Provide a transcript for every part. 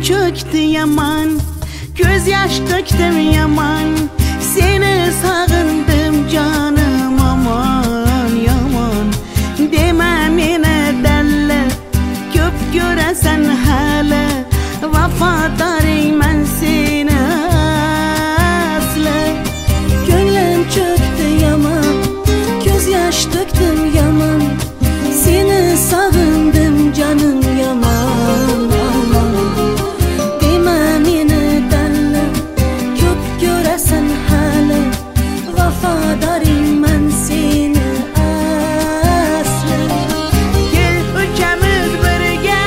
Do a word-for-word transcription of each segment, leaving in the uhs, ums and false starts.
çöktü yaman, göz yaş döktüm yaman. Seni sağındım canım aman yaman. Deme mene derle, köp göresen hele. Vafadarım ben seni aslı. Gönlüm çöktü yaman, göz yaş döktüm yaman. Seni sağındım canım yaman aman. Deme mene derle, köp göresen hele. Vafadarım ben seni aslı. Gel üçümüz birge,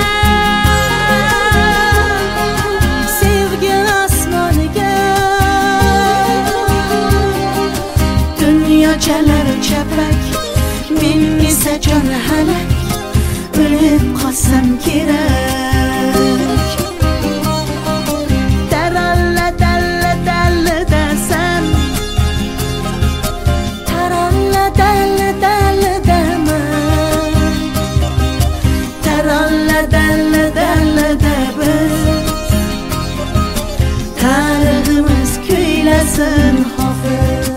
Sevgi asmanıga. dünya çalar çepek, men ise can halak. Ölüp kalsam gerek. Taralle dalle dalle desem, Taralle dalle dalle demem. taralle dalle dalle de biz. Tarihimiz köylesin hafız.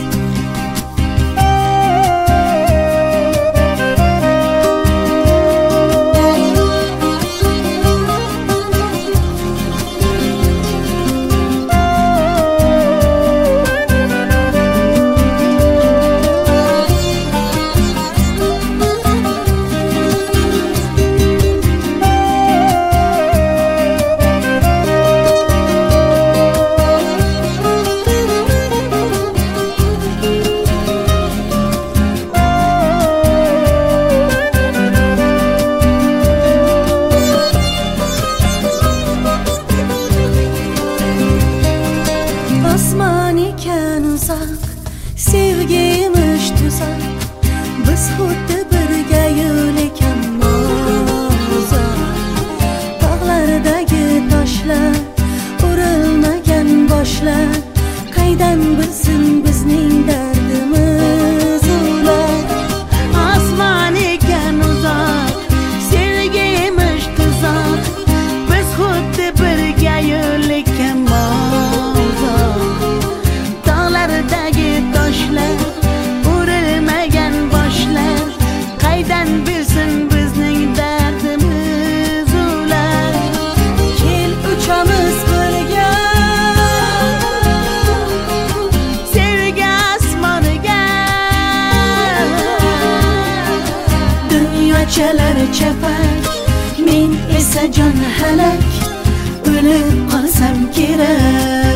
Osman iken uzak, sevgiymiş tuzak. Biz xuddi birga yo'l ekan uzak. Dağlardagi toshlar, urilmagan boshlar. Qaydan bilsin bizning dardimiz ular. Osman ekan uzak, sevgiymiş tuzak. Biz xuddi birga yo'l ekan dağlardagi toshlar, urilmagan boshlar. Qaydan bilsin bizning dardimiz ular. Kel uchamiz birga, Sevgi osmoniga. Dunyo chalar chapak, men esa jon halak. O'lib qolsam kerak.